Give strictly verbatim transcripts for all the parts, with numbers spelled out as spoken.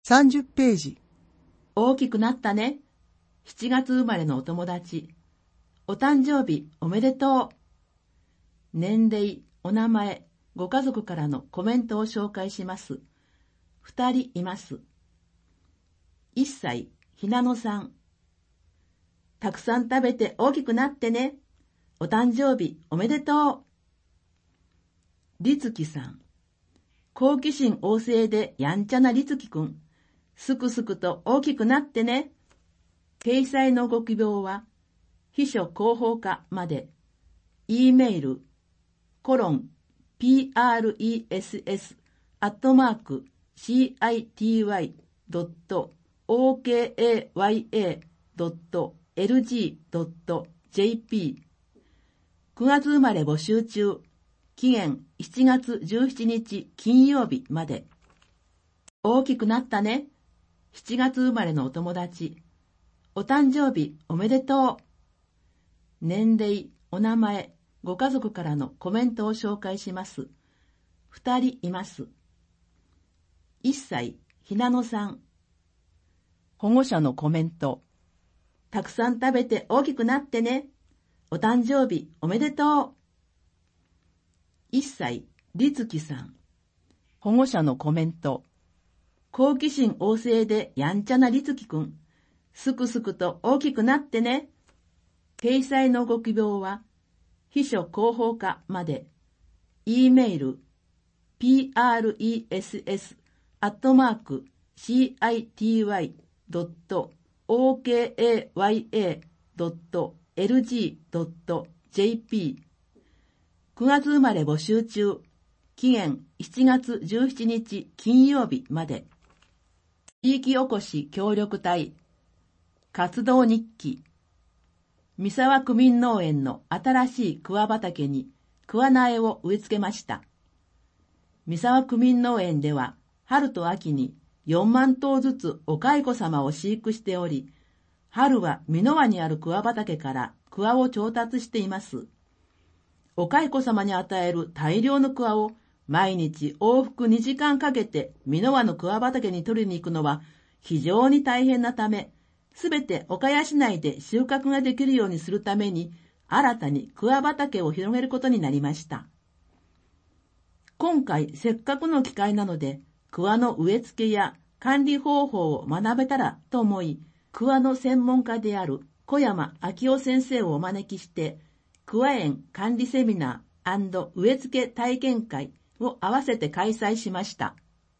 さんじゅっページ。 大きくなったね。しちがつ生まれのお友達。お誕生日おめでとう。年齢、お名前、ご家族からのコメントを紹介します。ふたりいます。いっさい、ひなのさん。たくさん食べて大きくなってね。お誕生日おめでとう。りつきさん。好奇心旺盛でやんちゃなりつきくん。すくすくと大きくなってね。掲載のご希望は、秘書広報課まで。E メール、コロン、プレス アットマーク、シティ ドット オーケーワイエー ドット エルジー ドット ジェーピー。くがつ生まれ募集中。期限しちがつじゅうしちにち金曜日まで。大きくなったね。しちがつ生まれのお友達。お誕生日おめでとう。年齢、お名前、ご家族からのコメントを紹介します。ふたりいます。いっさい、ひなのさん。保護者のコメント。たくさん食べて大きくなってね。お誕生日おめでとう。いっさい、りつきさん。保護者のコメント。好奇心旺盛でやんちゃなりつきくん。すくすくと大きくなってね。掲載のご希望は、秘書広報課まで。E メール、プレス アットマーク、シティ ドット オーケーワイエー ドット エルジー ドット ジェーピー。くがつ生まれ募集中。期限しちがつじゅうしちにち金曜日まで。地域おこし協力隊。活動日記。三沢区民農園の新しい桑畑に桑苗を植え付けました。三沢区民農園では春と秋によんまんとうずつお蚕様を飼育しており、春は美濃湾にある桑畑から桑を調達しています。お蚕様に与える大量の桑を毎日往復にじかんかけて美濃湾の桑畑に取りに行くのは非常に大変なため、すべて岡谷市内で収穫ができるようにするために、新たに桑畑を広げることになりました。今回せっかくの機会なので、桑の植え付けや管理方法を学べたらと思い、桑の専門家である小山昭夫先生をお招きして、桑園管理セミナー&植え付け体験会を合わせて開催しました。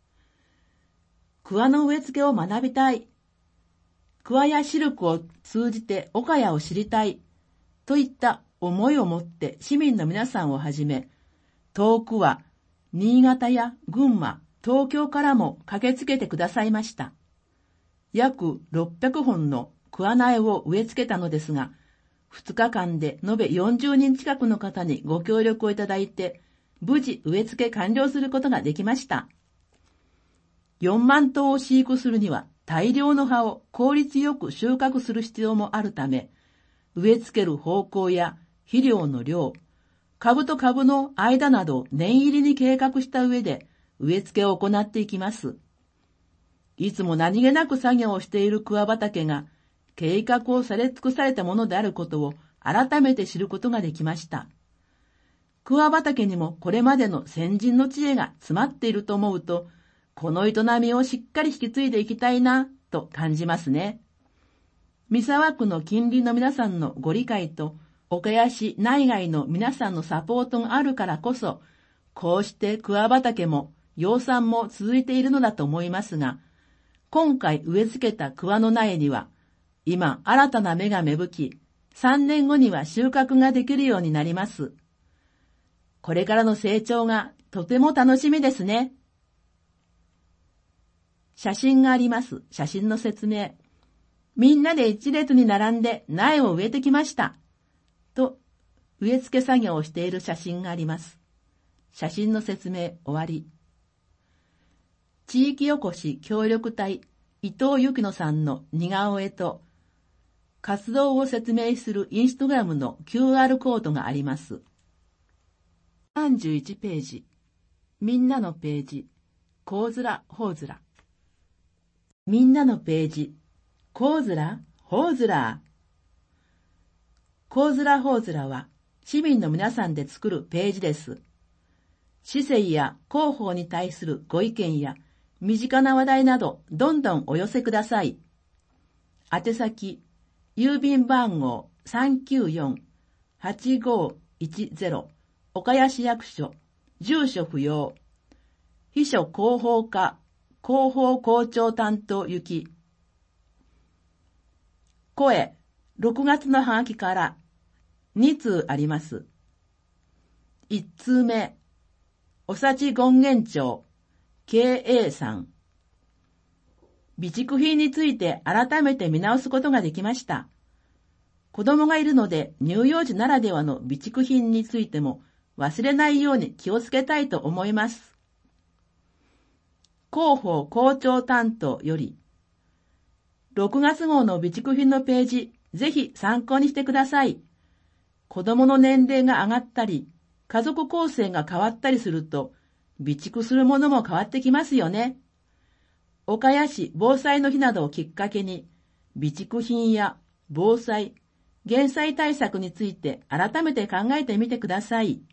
桑の植え付けを学びたい。桑やシルクを通じて岡谷を知りたい。といった思いを持って市民の皆さんをはじめ、遠くは新潟や群馬、東京からも駆けつけてくださいました。約ろっぴゃくほんの桑苗を植え付けたのですが、ふつかかんで延べよんじゅうにん近くの方にご協力をいただいて、無事植え付け完了することができました。よんまんとうを飼育するには大量の葉を効率よく収穫する必要もあるため、植え付ける方向や肥料の量、株と株の間などを念入りに計画した上で植え付けを行っていきます。いつも何気なく作業をしている桑畑が計画をされ尽くされたものであることを改めて知ることができました。桑畑にもこれまでの先人の知恵が詰まっていると思うと、この営みをしっかり引き継いでいきたいなと感じますね。三沢区の近隣の皆さんのご理解と岡谷市内外の皆さんのサポートがあるからこそ、こうして桑畑も養蚕も続いているのだと思いますが、今回植え付けた桑の苗には、今新たな芽が芽吹き、さんねんごには収穫ができるようになります。これからの成長がとても楽しみですね。写真があります。写真の説明。みんなで一列に並んで苗を植えてきました。と、植え付け作業をしている写真があります。写真の説明終わり。地域おこし協力隊伊藤幸乃さんの似顔絵と、活動を説明するインスタグラムの キューアール コードがあります。さんじゅういちページ。みんなのページ。こうずら、ほうずら。 みんなのページ、コウズラ、ホウズラ。コウズラホウズラは市民の皆さんで作るページです。市政や広報に対するご意見や身近な話題などどんどんお寄せください。宛先、郵便番号 さんきゅうよん はちごいちゼロ 岡谷市役所、住所不要。秘書広報課、広報校長担当行き。声、ろくがつのハガキからに通あります。いち通目、おさち権現町、ケーエー さん。備蓄品について改めて見直すことができました。子供がいるので乳幼児ならではの備蓄品についても忘れないように気をつけたいと思います。広報校長担当より、ろくがつ号の備蓄品のページ、ぜひ参考にしてください。子供の年齢が上がったり、家族構成が変わったりすると、備蓄するものも変わってきますよね。岡谷市防災の日などをきっかけに、備蓄品や防災、減災対策について改めて考えてみてください。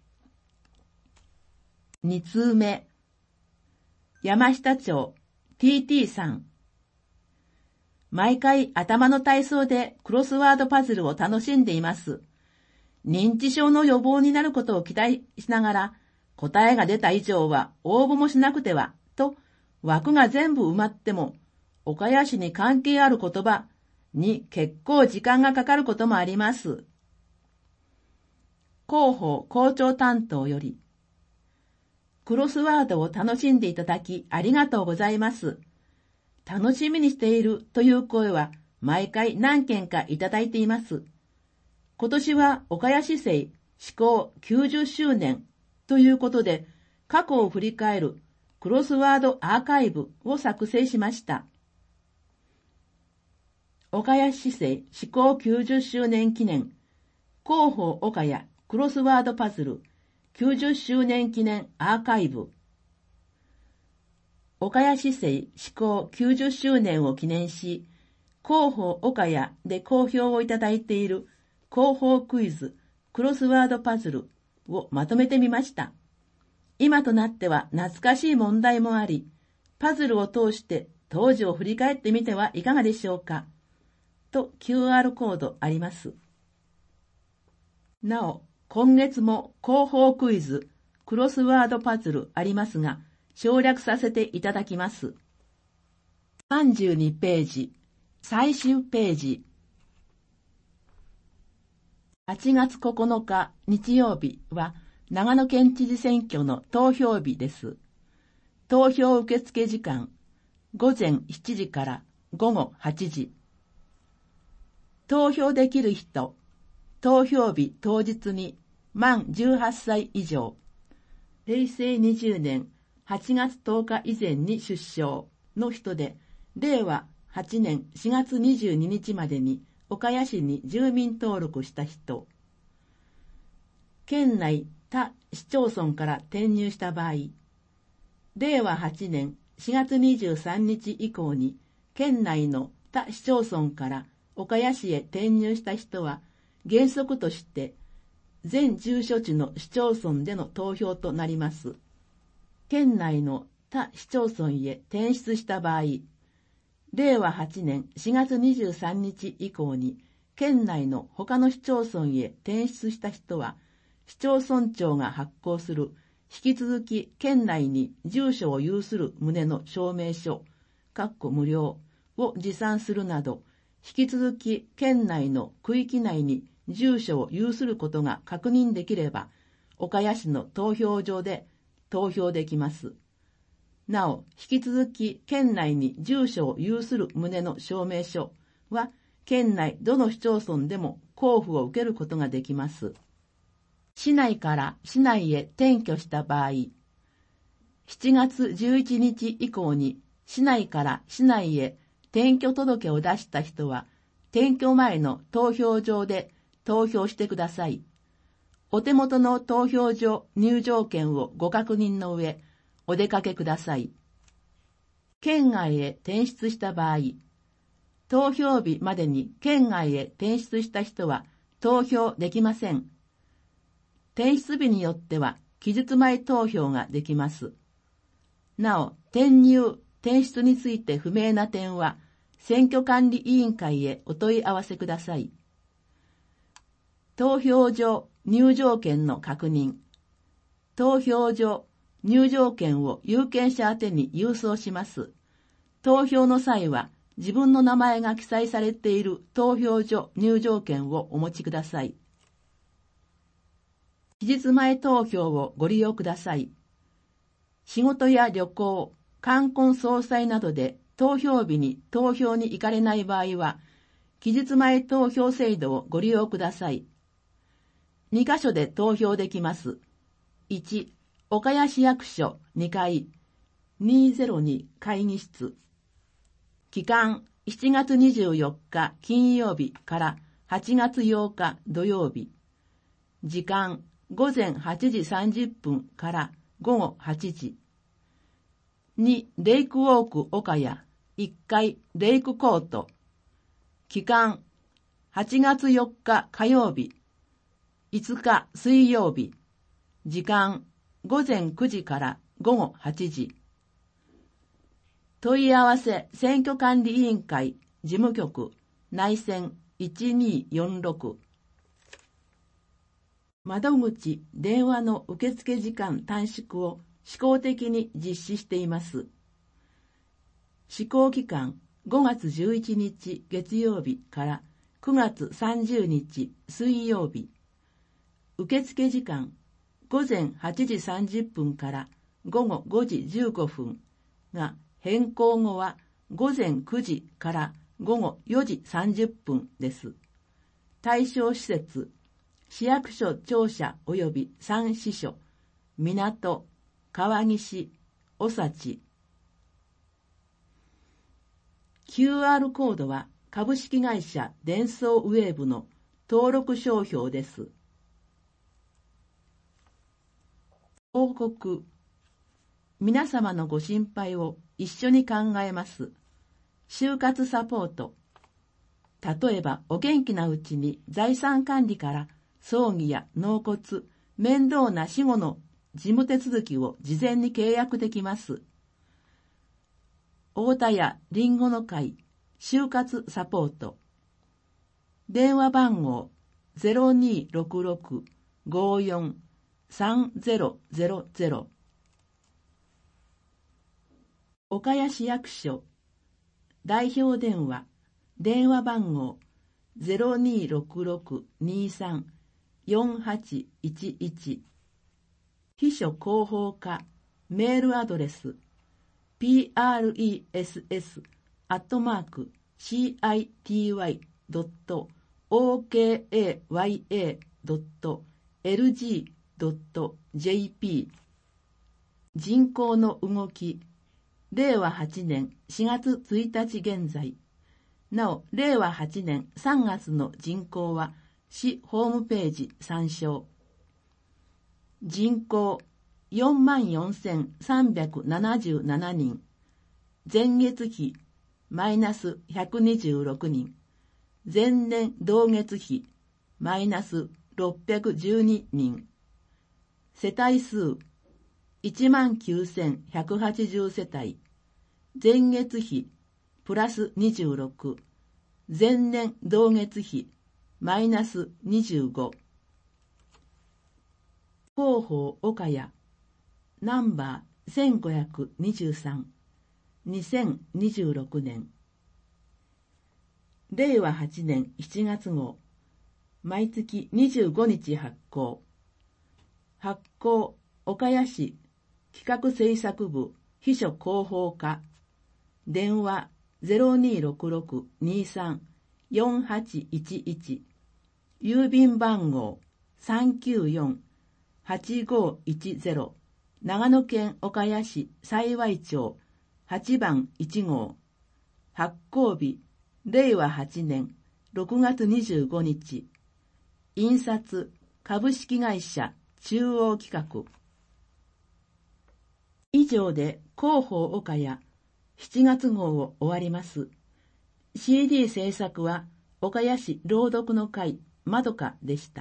に通目、山下町 ティーティー さん。毎回頭の体操でクロスワードパズルを楽しんでいます。認知症の予防になることを期待しながら、答えが出た以上は応募もしなくては、と枠が全部埋まっても、岡谷市に関係ある言葉に結構時間がかかることもあります。広報校長担当より、クロスワードを楽しんでいただきありがとうございます。楽しみにしているという声は毎回何件かいただいています。今年は岡谷市政施行きゅうじゅっしゅうねんということで、過去を振り返るクロスワードアーカイブを作成しました。岡谷市政施行きゅうじゅっしゅうねん記念、広報岡谷クロスワードパズルきゅうじゅっしゅうねん記念アーカイブ。岡谷市政施行きゅうじゅっしゅうねんを記念し、広報岡谷で好評をいただいている広報クイズクロスワードパズルをまとめてみました。今となっては懐かしい問題もあり、パズルを通して当時を振り返ってみてはいかがでしょうか。と キューアール コードあります。なお、今月も広報クイズクロスワードパズルありますが、省略させていただきます。さんじゅうにページ、最終ページ。はちがつここのか日曜日は長野県知事選挙の投票日です。投票受付時間、ごぜんしちじからごごはちじ。投票できる人、投票日当日に満じゅうはっさい以上、へいせいにじゅうねんはちがつとおか以前に出生の人で、れいわはちねんしがつにじゅうににちまでに岡谷市に住民登録した人、県内他市町村から転入した場合、れいわはちねんしがつにじゅうさんにち以降に県内の他市町村から岡谷市へ転入した人は原則として全住所地の市町村での投票となります。県内の他市町村へ転出した場合、れいわはちねんしがつにじゅうさんにち以降に県内の他の市町村へ転出した人は、市町村長が発行する引き続き県内に住所を有する旨の証明書無料を持参するなど、引き続き県内の区域内に住所を有することが確認できれば、岡谷市の投票所で投票できます。なお、引き続き県内に住所を有する旨の証明書は、県内どの市町村でも交付を受けることができます。市内から市内へ転居した場合、しちがつじゅういちにち以降に市内から市内へ転居届を出した人は、転居前の投票所で投票してください。お手元の投票所入場券をご確認の上、お出かけください。 県外へ転出した場合、投票日までに県外へ転出した人は投票できません。転出日によっては期日前投票ができます。なお、転入、転出について不明な点は、選挙管理委員会へお問い合わせください。投票所入場券の確認。投票所入場券を有権者宛てに郵送します。投票の際は、自分の名前が記載されている投票所入場券をお持ちください。期日前投票をご利用ください。仕事や旅行、冠婚葬祭などで投票日に投票に行かれない場合は、期日前投票制度をご利用ください。にカ所で投票できます。いち、岡谷市役所にかい、にーぜろに会議室。期間、しちがつにじゅうよっか金曜日からはちがつようか土曜日。時間、ごぜんはちじさんじゅっぷんからごごはちじ。に、レイクウォーク岡谷いっかいレイクコート。期間、はちがつよっか火曜日、いつか水曜日。時間、ごぜんくじからごごはちじ。問い合わせ選挙管理委員会事務局内線いちにーよんろく。窓口電話の受付時間短縮を試行的に実施しています。試行期間ごがつじゅういちにち月曜日からくがつさんじゅうにち水曜日。受付時間ごぜんはちじさんじゅっぷんからごごごじじゅうごふんが変更後はごぜんくじからごごよじさんじゅっぷんです。対象施設、市役所庁舎及び三支所、港、川岸、おさち。キューアール コードは株式会社デンソーウェーブの登録商標です。報告。皆様のご心配を一緒に考えます。就活サポート。例えば、お元気なうちに財産管理から葬儀や納骨、面倒な死後の事務手続きを事前に契約できます。太田屋りんごの会就活サポート。電話番号 ゼロにーろくろく ごーよん さんぜろぜろぜろ。岡谷市役所代表電話電話番号 ゼロにーろくろく にーさん よんはちいちいち。秘書広報課メールアドレス プレス アットマーク シーアイティーワイ ドット オーケーエーワイエー ドット エルジー ドット ジェーピー。 人口の動きれいわはちねんしがつついたち現在。なお、れいわはちねんさんがつの人口は市ホームページ参照。人口 よんまんよんせんさんびゃくななじゅうななにん。前月比マイナスひゃくにじゅうろくにん。前年同月比マイナスろっぴゃくじゅうににん。世帯数いちまんきゅうせんひゃくはちじゅう世帯。前月比プラスにじゅうろく。前年同月比マイナスにじゅうご。広報岡谷ナンバーせんごひゃくにじゅうさん。にせんにじゅうろくねん。れいわはちねんしちがつ号。毎月にじゅうごにち発行。発行岡谷市企画政策部秘書広報課。電話 ゼロにーろくろく にーさん よんはちいちいち。郵便番号 さんきゅうよん はちごいちゼロ。長野県岡谷市幸町はちばんいち号。発行日れいわはちねんろくがつにじゅうごにち。印刷株式会社中央企画。以上で広報岡谷しちがつ号を終わります。シーディー 制作は岡谷市朗読の会まどかでした。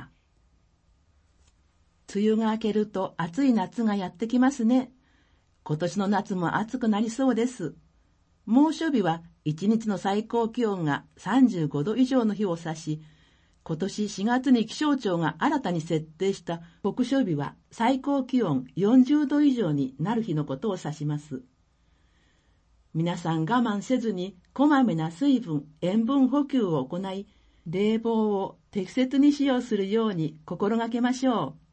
梅雨が明けると暑い夏がやってきますね。今年の夏も暑くなりそうです。猛暑日はいちにちの最高気温がさんじゅうごど以上の日を指し、今年しがつに気象庁が新たに設定した酷暑日は最高気温よんじゅうど以上になる日のことを指します。皆さん我慢せずにこまめな水分、塩分補給を行い、冷房を適切に使用するように心がけましょう。